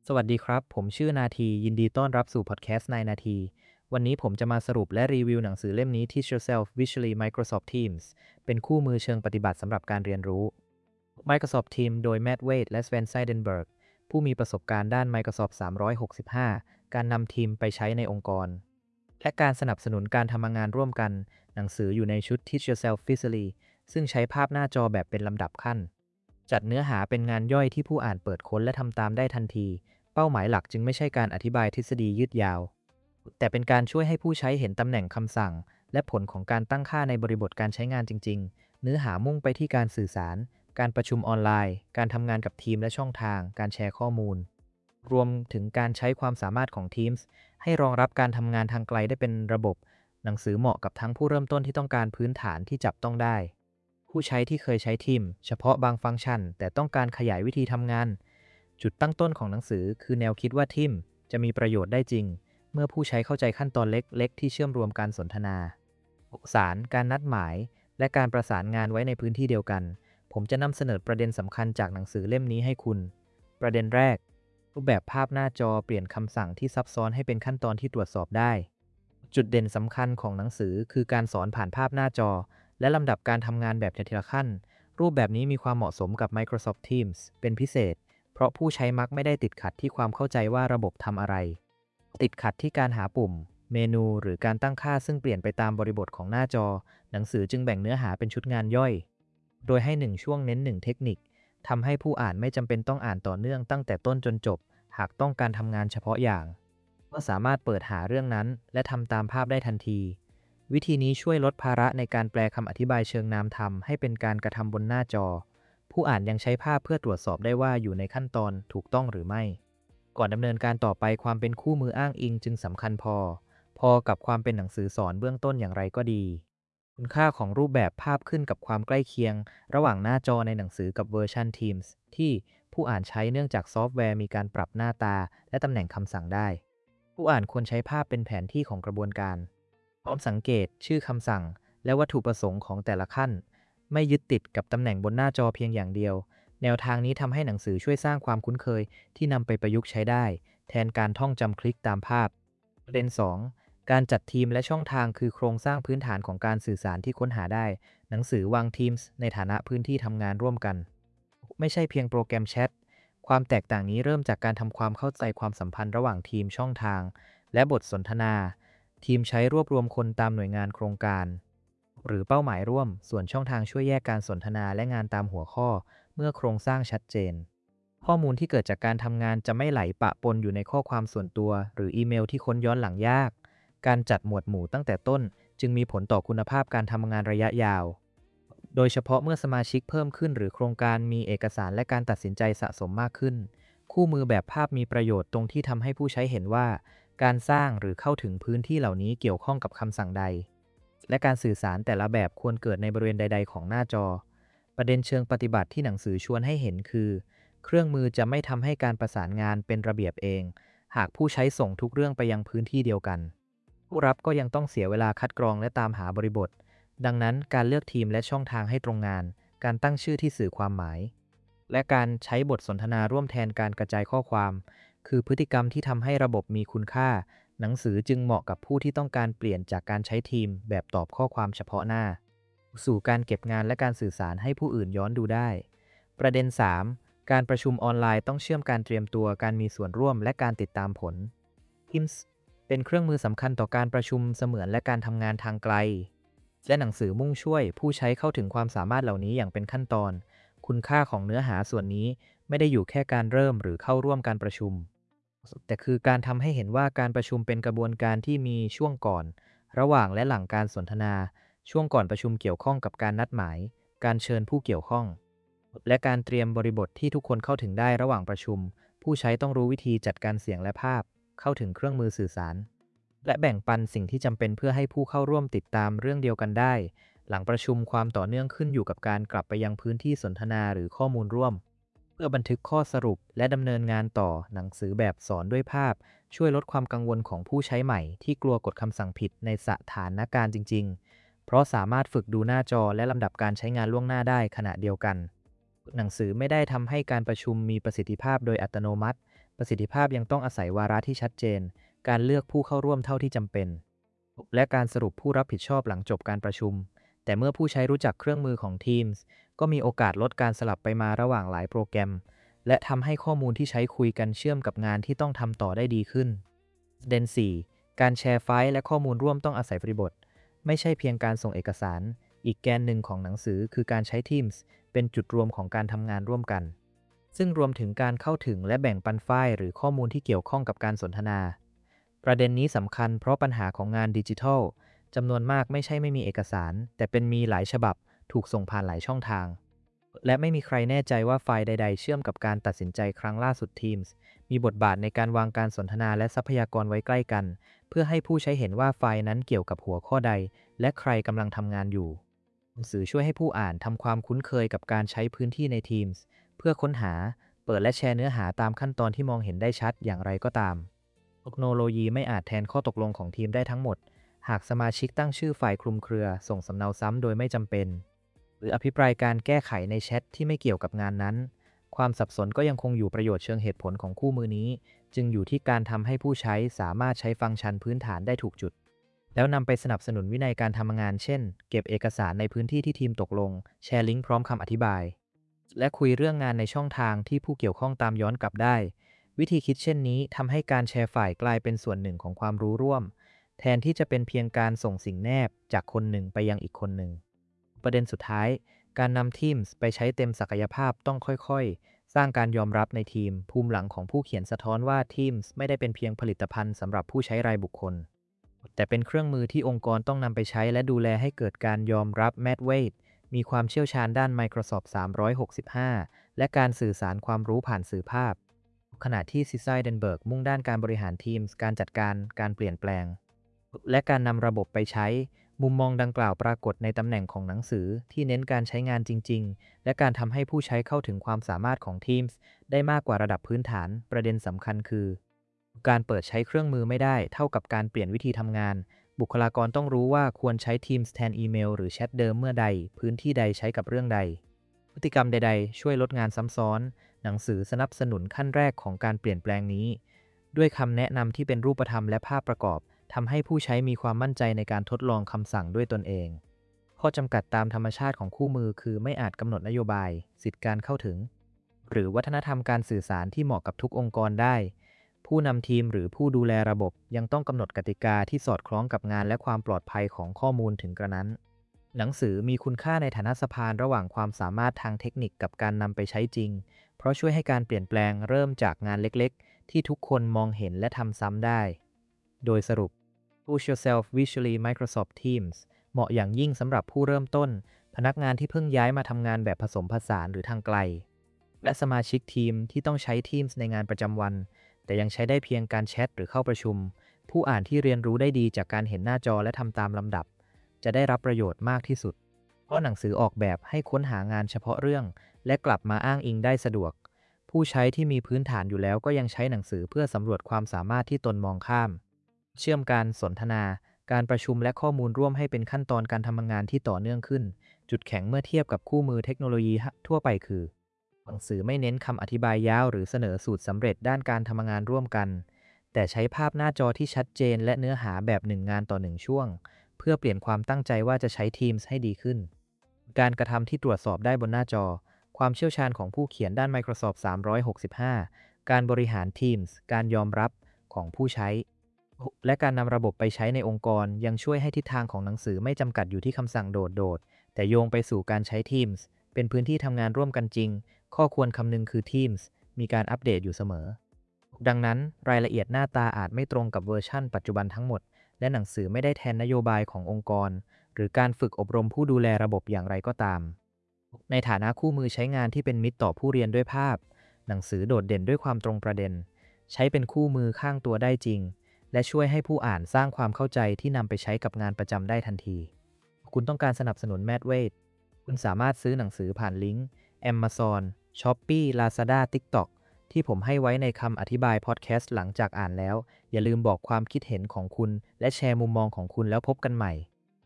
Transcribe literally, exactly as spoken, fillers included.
สวัสดีครับผมชื่อนาทียินดีต้อนรับสู่พอดแคสต์นายนาทีวันนี้ผมจะมาสรุปและรีวิวหนังสือเล่มนี้ Teach Yourself Visually Microsoft Teams เป็นคู่มือเชิงปฏิบัติสำหรับการเรียนรู้ Microsoft Teams โดย Matt Wade และ Sven Seidenberg ผู้มีประสบการณ์ด้าน Microsoft สามร้อยหกสิบห้า การนำทีมไปใช้ในองค์กรและการสนับสนุนการทำงานร่วมกันหนังสืออยู่ในชุด Teach Yourself Visually ซึ่งใช้ภาพหน้าจอแบบเป็นลำดับขั้นจัดเนื้อหาเป็นงานย่อยที่ผู้อ่านเปิดค้นและทำตามได้ทันทีเป้าหมายหลักจึงไม่ใช่การอธิบายทฤษฎียืดยาวแต่เป็นการช่วยให้ผู้ใช้เห็นตำแหน่งคำสั่งและผลของการตั้งค่าในบริบทการใช้งานจริงๆเนื้อหามุ่งไปที่การสื่อสารการประชุมออนไลน์การทำงานกับทีมและช่องทางการแชร์ข้อมูลรวมถึงการใช้ความสามารถของ Teams ให้รองรับการทำงานทางไกลได้เป็นระบบหนังสือเหมาะกับทั้งผู้เริ่มต้นที่ต้องการพื้นฐานที่จับต้องได้ผู้ใช้ที่เคยใช้ทีมเฉพาะบางฟังก์ชันแต่ต้องการขยายวิธีทำงานจุดตั้งต้นของหนังสือคือแนวคิดว่าทีมจะมีประโยชน์ได้จริงเมื่อผู้ใช้เข้าใจขั้นตอนเล็กๆที่เชื่อมรวมการสนทนาสารการนัดหมายและการประสานงานไว้ในพื้นที่เดียวกันผมจะนำเสนอประเด็นสำคัญจากหนังสือเล่มนี้ให้คุณประเด็นแรกรูปแบบภาพหน้าจอเปลี่ยนคำสั่งที่ซับซ้อนให้เป็นขั้นตอนที่ตรวจสอบได้จุดเด่นสำคัญของหนังสือคือการสอนผ่านภาพหน้าจอและลำดับการทำงานแบบทีละขั้นรูปแบบนี้มีความเหมาะสมกับ Microsoft Teams เป็นพิเศษเพราะผู้ใช้มักไม่ได้ติดขัดที่ความเข้าใจว่าระบบทำอะไรติดขัดที่การหาปุ่มเมนูหรือการตั้งค่าซึ่งเปลี่ยนไปตามบริบทของหน้าจอหนังสือจึงแบ่งเนื้อหาเป็นชุดงานย่อยโดยให้หนึ่งช่วงเน้นหนึ่งเทคนิคทำให้ผู้อ่านไม่จำเป็นต้องอ่านต่อเนื่องตั้งแต่ต้นจนจบหากต้องการทำงานเฉพาะอย่างก็สามารถเปิดหาเรื่องนั้นและทำตามภาพได้ทันทีวิธีนี้ช่วยลดภาระในการแปลคำอธิบายเชิงนามธรรมให้เป็นการกระทำบนหน้าจอผู้อ่านยังใช้ภาพเพื่อตรวจสอบได้ว่าอยู่ในขั้นตอนถูกต้องหรือไม่ก่อนดำเนินการต่อไปความเป็นคู่มืออ้างอิงจึงสำคัญพอพอกับความเป็นหนังสือสอนเบื้องต้นอย่างไรก็ดีคุณค่าของรูปแบบภาพขึ้นกับความใกล้เคียงระหว่างหน้าจอในหนังสือกับเวอร์ชัน Teams ที่ผู้อ่านใช้เนื่องจากซอฟต์แวร์มีการปรับหน้าตาและตำแหน่งคำสั่งได้ผู้อ่านควรใช้ภาพเป็นแผนที่ของกระบวนการพร้อมสังเกตชื่อคำสั่งและวัตถุประสงค์ของแต่ละขั้นไม่ยึดติดกับตำแหน่งบนหน้าจอเพียงอย่างเดียวแนวทางนี้ทำให้หนังสือช่วยสร้างความคุ้นเคยที่นำไปประยุกต์ใช้ได้แทนการท่องจำคลิกตามภาพประเด็นสองการจัดทีมและช่องทางคือโครงสร้างพื้นฐานของการสื่อสารที่ค้นหาได้หนังสือวาง Teams ในฐานะพื้นที่ทำงานร่วมกันไม่ใช่เพียงโปรแกรมแชทความแตกต่างนี้เริ่มจากการทำความเข้าใจความสัมพันธ์ระหว่างทีมช่องทางและบทสนทนาทีมใช้รวบรวมคนตามหน่วยงานโครงการหรือเป้าหมายร่วมส่วนช่องทางช่วยแยกการสนทนาและงานตามหัวข้อเมื่อโครงสร้างชัดเจนข้อมูลที่เกิดจากการทำงานจะไม่ไหลปะปนอยู่ในข้อความส่วนตัวหรืออีเมลที่ค้นย้อนหลังยากการจัดหมวดหมู่ตั้งแต่ต้นจึงมีผลต่อคุณภาพการทำงานระยะยาวโดยเฉพาะเมื่อสมาชิกเพิ่มขึ้นหรือโครงการมีเอกสารและการตัดสินใจสะสมมากขึ้นคู่มือแบบภาพมีประโยชน์ตรงที่ทำให้ผู้ใช้เห็นว่าการสร้างหรือเข้าถึงพื้นที่เหล่านี้เกี่ยวข้องกับคำสั่งใดและการสื่อสารแต่ละแบบควรเกิดในบริเวณใดๆของหน้าจอประเด็นเชิงปฏิบัติที่หนังสือชวนให้เห็นคือเครื่องมือจะไม่ทำให้การประสานงานเป็นระเบียบเองหากผู้ใช้ส่งทุกเรื่องไปยังพื้นที่เดียวกันผู้รับก็ยังต้องเสียเวลาคัดกรองและตามหาบริบทดังนั้นการเลือกทีมและช่องทางให้ตรงงานการตั้งชื่อที่สื่อความหมายและการใช้บทสนทนาร่วมแทนการกระจายข้อความคือพฤติกรรมที่ทำให้ระบบมีคุณค่าหนังสือจึงเหมาะกับผู้ที่ต้องการเปลี่ยนจากการใช้ทีมแบบตอบข้อความเฉพาะหน้าสู่การเก็บงานและการสื่อสารให้ผู้อื่นย้อนดูได้ประเด็นสามการประชุมออนไลน์ต้องเชื่อมการเตรียมตัวการมีส่วนร่วมและการติดตามผล Teams เป็นเครื่องมือสำคัญต่อการประชุมเสมือนและการทำงานทางไกลและหนังสือมุ่งช่วยผู้ใช้เข้าถึงความสามารถเหล่านี้อย่างเป็นขั้นตอนคุณค่าของเนื้อหาส่วนนี้ไม่ได้อยู่แค่การเริ่มหรือเข้าร่วมการประชุมแต่คือการทำให้เห็นว่าการประชุมเป็นกระบวนการที่มีช่วงก่อนระหว่างและหลังการสนทนาช่วงก่อนประชุมเกี่ยวข้องกับการนัดหมายการเชิญผู้เกี่ยวข้องและการเตรียมบริบทที่ทุกคนเข้าถึงได้ระหว่างประชุมผู้ใช้ต้องรู้วิธีจัดการเสียงและภาพเข้าถึงเครื่องมือสื่อสารและแบ่งปันสิ่งที่จำเป็นเพื่อให้ผู้เข้าร่วมติดตามเรื่องเดียวกันได้หลังประชุมความต่อเนื่องขึ้นอยู่กับการกลับไปยังพื้นที่สนทนาหรือข้อมูลร่วมเพื่อบันทึกข้อสรุปและดำเนินงานต่อหนังสือแบบสอนด้วยภาพช่วยลดความกังวลของผู้ใช้ใหม่ที่กลัวกดคำสั่งผิดในสถานการณ์จริงๆเพราะสามารถฝึกดูหน้าจอและลำดับการใช้งานล่วงหน้าได้ขณะเดียวกันหนังสือไม่ได้ทำให้การประชุมมีประสิทธิภาพโดยอัตโนมัติประสิทธิภาพยังต้องอาศัยวาระที่ชัดเจนการเลือกผู้เข้าร่วมเท่าที่จำเป็นและการสรุปผู้รับผิดชอบหลังจบการประชุมแต่เมื่อผู้ใช้รู้จักเครื่องมือของ Teams ก็มีโอกาสลดการสลับไปมาระหว่างหลายโปรแกรมและทำให้ข้อมูลที่ใช้คุยกันเชื่อมกับงานที่ต้องทำต่อได้ดีขึ้นประเด็นสี่การแชร์ไฟล์และข้อมูลร่วมต้องอาศัยบริบทไม่ใช่เพียงการส่งเอกสารอีกแกนหนึ่งของหนังสือคือการใช้ Teams เป็นจุดรวมของการทำงานร่วมกันซึ่งรวมถึงการเข้าถึงและแบ่งปันไฟล์หรือข้อมูลที่เกี่ยวข้องกับการสนทนาประเด็นนี้สำคัญเพราะปัญหาของงานดิจิทัลจำนวนมากไม่ใช่ไม่มีเอกสารแต่เป็นมีหลายฉบับถูกส่งผ่านหลายช่องทางและไม่มีใครแน่ใจว่าไฟล์ใดๆเชื่อมกับการตัดสินใจครั้งล่าสุด Teams มีบทบาทในการวางการสนทนาและทรัพยากรไว้ใกล้กันเพื่อให้ผู้ใช้เห็นว่าไฟล์นั้นเกี่ยวกับหัวข้อใดและใครกำลังทำงานอยู่หนังสือช่วยให้ผู้อ่านทำความคุ้นเคยกับการใช้พื้นที่ใน Teams เพื่อค้นหาเปิดและแชร์เนื้อหาตามขั้นตอนที่มองเห็นได้ชัดอย่างไรก็ตามเทคโนโลยีไม่อาจแทนข้อตกลงของทีมได้ทั้งหมดหากสมาชิกตั้งชื่อฝ่ายคลุมเครือส่งสำเนาซ้ำโดยไม่จำเป็นหรืออภิปรายการแก้ไขในแชทที่ไม่เกี่ยวกับงานนั้นความสับสนก็ยังคงอยู่ประโยชน์เชิงเหตุผลของคู่มือนี้จึงอยู่ที่การทำให้ผู้ใช้สามารถใช้ฟังก์ชันพื้นฐานได้ถูกจุดแล้วนำไปสนับสนุนวินัยการทำงานเช่นเก็บเอกสารในพื้นที่ที่ทีมตกลงแชร์ลิงก์พร้อมคำอธิบายและคุยเรื่องงานในช่องทางที่ผู้เกี่ยวข้องตามย้อนกลับได้วิธีคิดเช่นนี้ทำให้การแชร์ฝ่ายกลายเป็นส่วนหนึ่งของความรู้ร่วมแทนที่จะเป็นเพียงการส่งสิ่งแนบจากคนหนึ่งไปยังอีกคนหนึ่งประเด็นสุดท้ายการนำ Teams ไปใช้เต็มศักยภาพต้องค่อยๆสร้างการยอมรับในทีมภูมิหลังของผู้เขียนสะท้อนว่า Teams ไม่ได้เป็นเพียงผลิตภัณฑ์สำหรับผู้ใช้รายบุคคลแต่เป็นเครื่องมือที่องค์กรต้องนำไปใช้และดูแลให้เกิดการยอมรับแมดเวทมีความเชี่ยวชาญด้าน Microsoft สามร้อยหกสิบห้าและการสื่อสารความรู้ผ่านสื่อภาพขณะที่ซิไซเดนเบิร์กมุ่งด้านการบริหารทีมการจัดการการเปลี่ยนแปลงและการนำระบบไปใช้มุมมองดังกล่าวปรากฏในตำแหน่งของหนังสือที่เน้นการใช้งานจริงๆและการทำให้ผู้ใช้เข้าถึงความสามารถของ Teams ได้มากกว่าระดับพื้นฐานประเด็นสำคัญคือการเปิดใช้เครื่องมือไม่ได้เท่ากับการเปลี่ยนวิธีทำงานบุคลากรต้องรู้ว่าควรใช้ Teams แทนอีเมลหรือแชทเดิมเมื่อใดพื้นที่ใดใช้กับเรื่องใดพฤติกรรมใดๆช่วยลดงานซ้ำซ้อนหนังสือสนับสนุนขั้นแรกของการเปลี่ยนแปลงนี้ด้วยคำแนะนำที่เป็นรูปธรรมและภาพประกอบทำให้ผู้ใช้มีความมั่นใจในการทดลองคำสั่งด้วยตนเองข้อจำกัดตามธรรมชาติของคู่มือคือไม่อาจกำหนดนโยบายสิทธิการเข้าถึงหรือวัฒนธรรมการสื่อสารที่เหมาะกับทุกองค์กรได้ผู้นำทีมหรือผู้ดูแลระบบยังต้องกำหนดกติกาที่สอดคล้องกับงานและความปลอดภัยของข้อมูลถึงกระนั้นหนังสือมีคุณค่าในฐานะสะพานระหว่างความสามารถทางเทคนิคกับการนำไปใช้จริงเพราะช่วยให้การเปลี่ยนแปลงเริ่มจากงานเล็กๆที่ทุกคนมองเห็นและทำซ้ำได้โดยสรุปPush Yourself Visually Microsoft Teams เหมาะอย่างยิ่งสำหรับผู้เริ่มต้นพนักงานที่เพิ่งย้ายมาทำงานแบบผสมผสานหรือทางไกลและสมาชิกทีมที่ต้องใช้ Teams ในงานประจำวันแต่ยังใช้ได้เพียงการแชทหรือเข้าประชุมผู้อ่านที่เรียนรู้ได้ดีจากการเห็นหน้าจอและทำตามลำดับจะได้รับประโยชน์มากที่สุดเพราะหนังสือออกแบบให้ค้นหางานเฉพาะเรื่องและกลับมาอ้างอิงได้สะดวกผู้ใช้ที่มีพื้นฐานอยู่แล้วก็ยังใช้หนังสือเพื่อสำรวจความสามารถที่ตนมองข้ามเชื่อมการสนทนาการประชุมและข้อมูลร่วมให้เป็นขั้นตอนการทำงานที่ต่อเนื่องขึ้นจุดแข็งเมื่อเทียบกับคู่มือเทคโนโลยีทั่วไปคือหนังสือไม่เน้นคำอธิบายยาวหรือเสนอสูตรสำเร็จด้านการทำงานร่วมกันแต่ใช้ภาพหน้าจอที่ชัดเจนและเนื้อหาแบบหนึ่งงานต่อหนึ่งช่วงเพื่อเปลี่ยนความตั้งใจว่าจะใช้ Teams ให้ดีขึ้นการกระทำที่ตรวจสอบได้บนหน้าจอความเชี่ยวชาญของผู้เขียนด้าน Microsoft สามร้อยหกสิบห้าการบริหาร Teams การยอมรับของผู้ใช้และการนำระบบไปใช้ในองค์กรยังช่วยให้ทิศทางของหนังสือไม่จำกัดอยู่ที่คำสั่งโดดๆแต่โยงไปสู่การใช้ Teams เป็นพื้นที่ทำงานร่วมกันจริงข้อควรคำนึงคือ Teams มีการอัปเดตอยู่เสมอดังนั้นรายละเอียดหน้าตาอาจไม่ตรงกับเวอร์ชั่นปัจจุบันทั้งหมดและหนังสือไม่ได้แทนนโยบายขององค์กรหรือการฝึกอบรมผู้ดูแลระบบอย่างไรก็ตามในฐานะคู่มือใช้งานที่เป็นมิตรต่อผู้เรียนด้วยภาพหนังสือโดดเด่นด้วยความตรงประเด็นใช้เป็นคู่มือข้างตัวได้จริงและช่วยให้ผู้อ่านสร้างความเข้าใจที่นำไปใช้กับงานประจำได้ทันทีคุณต้องการสนับสนุนแมดเวทคุณสามารถซื้อหนังสือผ่านลิงก์ Amazon Shopee Lazada TikTok ที่ผมให้ไว้ในคำอธิบายพอดแคสต์หลังจากอ่านแล้วอย่าลืมบอกความคิดเห็นของคุณและแชร์มุมมองของคุณแล้วพบกันใหม่